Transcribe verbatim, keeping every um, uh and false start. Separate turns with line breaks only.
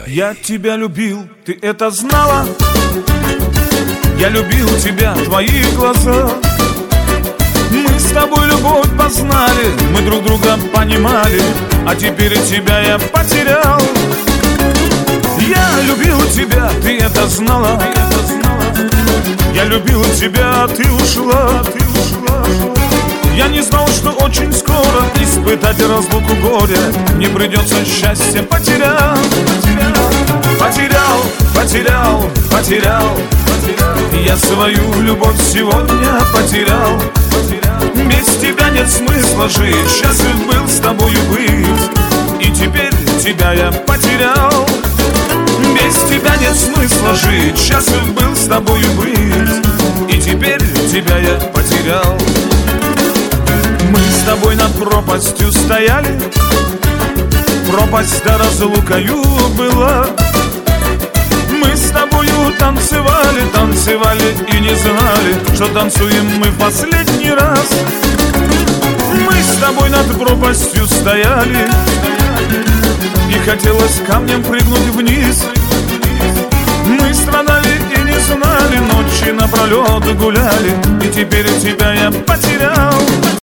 Я тебя любил, ты это знала? Я любил тебя, твои глаза. Мы с тобой любовь познали, мы друг друга понимали, а теперь тебя я потерял. Я любил тебя, ты это знала? Я любил тебя, ты ушла, ты ушла. Я не знал, что очень скоро испытать разлуку горя не придется, счастье потерял. Потерял, потерял, потерял, потерял. Я свою любовь сегодня потерял. Без тебя нет смысла жить, счастлив был с тобою быть, и теперь тебя я потерял. Без тебя нет смысла жить, счастлив был с тобою быть, и теперь тебя я потерял. Мы с тобой над пропастью стояли, пропасть да разлукою была. Мы с тобою танцевали, танцевали и не знали, что танцуем мы в последний раз. Мы с тобой над пропастью стояли, и хотелось камнем прыгнуть вниз. Мы страдали и не знали, ночи напролет гуляли, и теперь тебя я потерял.